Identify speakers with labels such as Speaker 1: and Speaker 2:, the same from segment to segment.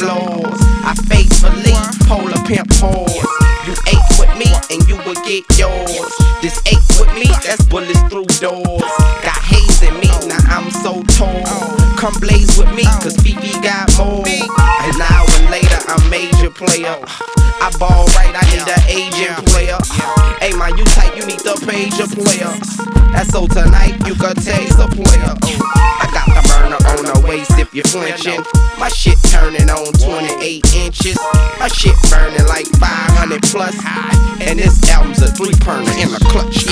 Speaker 1: floors. I faithfully polar pimp whores. You ate with me and you will get yours. This ate with me, that's bullets through doors. Got haze in me, now I'm so tall. Come blaze with me, cause Fifi got more. An hour later, I'm major player. I ball right, I need an agent player. Hey man, you tight, you need the pager player. That's so tonight, you could taste a player. I got the burner on the waist if you're flinching. My shit turning on 28 inches. My shit burning like 500 plus. And this album's a 3-burner in the clutch.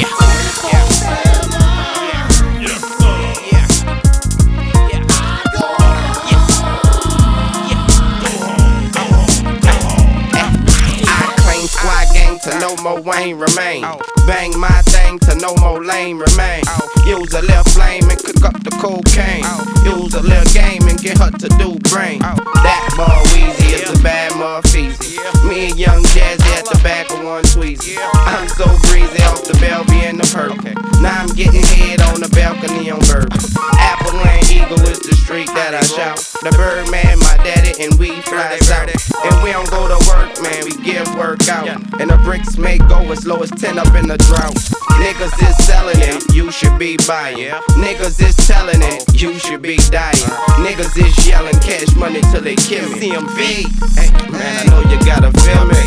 Speaker 1: To no more Wayne remain. Bang my thing to no more lame remain. Use a little flame and cook up the cocaine. Use a little game and get her to do brain. That boy Weezy is a bad motherfucker. Me and Young Jazzy at the back of one tweezy. I'm so breezy off the Bellevue and the Perk. Now I'm getting head on the balcony on Bourbon. Apple Lane Eagle is the street that I shout. The Birdman, my daddy, and we fly south. And we don't go to work, man, we give work out. And the bricks may go as low as 10 up in the drought. Niggas is selling it, you should be buying. Niggas is telling it, you should be dying. Niggas is yelling cash money till they kill me. CMV, hey, man, I know you gotta feel me.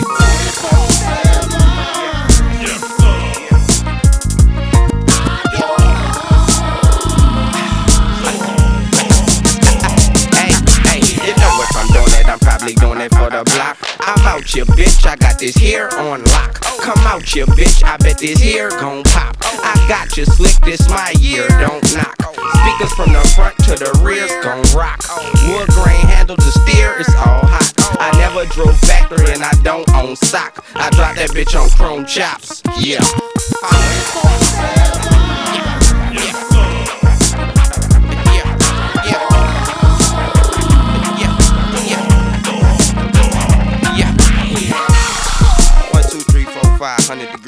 Speaker 1: Doing it for the block. I'm out here, bitch. I got this here on lock. Come out here, bitch. I bet this here gon' pop. I got you slick. This my year. Don't knock. Speakers from the front to the rear's gon' rock. Wood grain handle to steer. It's all hot. I never drove factory and I don't own stock. I drop that bitch on chrome chops. Yeah. $500 degrees.